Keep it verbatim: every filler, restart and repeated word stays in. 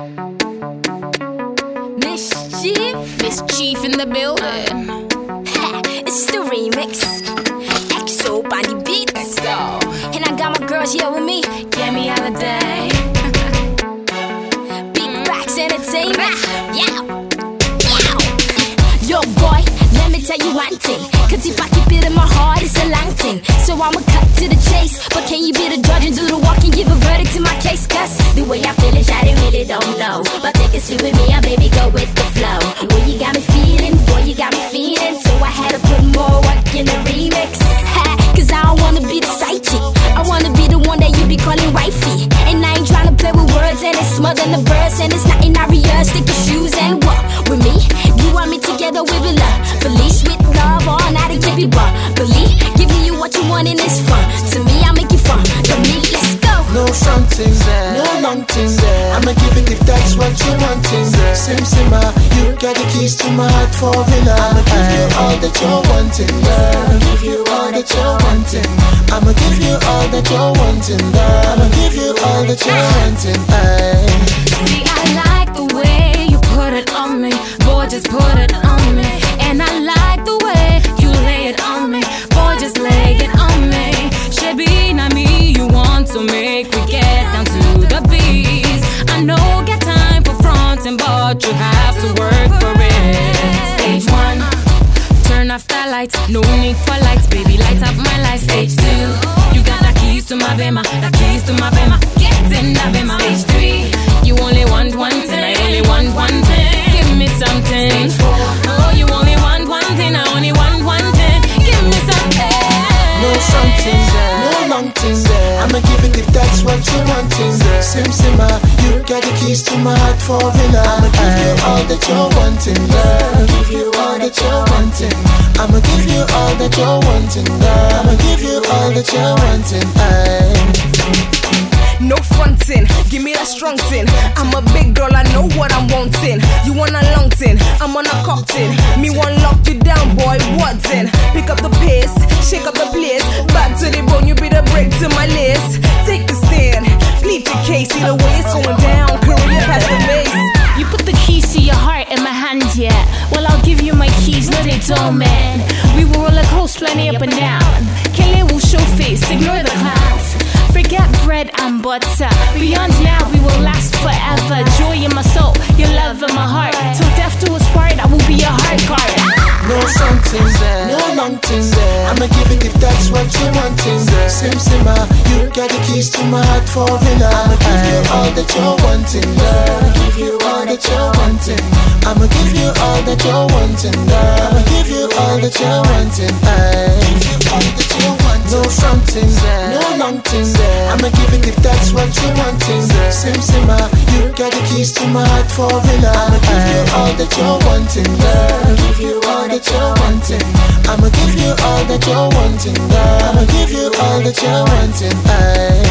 Mischief, Mischief in the building. Ha, it's the remix. X O on the beat. X O. And I got my girls here with me. Yemi Holiday. Big Racks Entertainment. Yeah. Yeah. Yo, boy, let me tell you one thing. Cause if I keep it in my heart, it's a long thing. So I'ma cut to the chase. But can you be the judge and do the walk and give a verdict to my case? Cause the way I feel it, I really don't know. But take it sweet with me, and baby, go with the flow. Boy, you got me feeling, boy, you got me feeling. So I had to put more work in the remix. Ha, cause I don't wanna be the side chick. I wanna be the one that you be calling wifey. And I ain't tryna play with words, and it's more than a verse. And it's not in our ears, stick your shoes and walk with me. You want me together, we will love. Felice with love, all night and keep it raw. Believe, giving you what you want and it's fun. To me, I make you fun. To me, let's go. No fronting, no longting. I'ma give it if that's what you're wanting. Sim Simma, you got the keys to my heart for real. I'ma give you all that you're wanting, girl. I'ma give you all that you're wanting. I'ma give you all that you're wanting, girl. I'ma give you all that you're wanting. Ay. See, I like the way you put it on me. Boy, just put it on me. And I like the way you lay it on me. Boy, just lay it on me. Shebi na me you want to make we get down to the beats. I know get time for fronting, but you have to work for it. Stage one, turn off the lights. No need for lights, baby, light up my life. Stage two, you got the keys to my bema, the keys to my bema. Get in the bema. Stage three, you only want one thing, I only want one thing. Give me something. Stage four, oh, you only want one thing, I only want one thing. Give me something. No fronting, no longting. I'ma give it if that's what you're wanting. Sim Simma, you got the keys to my heart for real. I'ma give you all that you're wanting, girl. I'ma give you all that you're wanting. I'ma give you all that you're wanting, girl. I'ma give you all that you're wanting. Ay. No frontin', give me that strong tin. I'm a big girl, I know what I'm wanting. You want a long tin, I'm on a cocktin. Me want lock you down, boy, what's in? Pick up the pace, shake up the place. Back to the bone, you be the break to my list. Take the stand, plead your case. Either way it's going down, career past the base. You put the keys to your heart in my hand, yeah. Well, I'll give you my keys, no they don't, man. We will roller coaster plenty up and down. Kelly will show face, ignore the clowns. Forget bread and butter. Beyond now, we will last forever. Joy in my soul, your love in my heart. Till death do us part, I will be your heart guard. No fronting, no longting. I'ma give it if that's what you're wanting. Sim Simma, you got the keys to my heart for real. I'ma give you all that you're wanting, girl. I'ma give you all that you're wanting. I'ma give you all that you're wanting, girl. I'ma give you all that you're wanting. Ay. Give you all that you're wanting. No fronting, no longting. I'ma give it if that's what you're wanting. Sim Simma, you got the keys to my heart for real. I'ma give you all that you're wanting, girl. I'ma give you all that you're wanting. I'ma give you all that you're wanting, girl. I'ma give you all that you're wanting. Ay.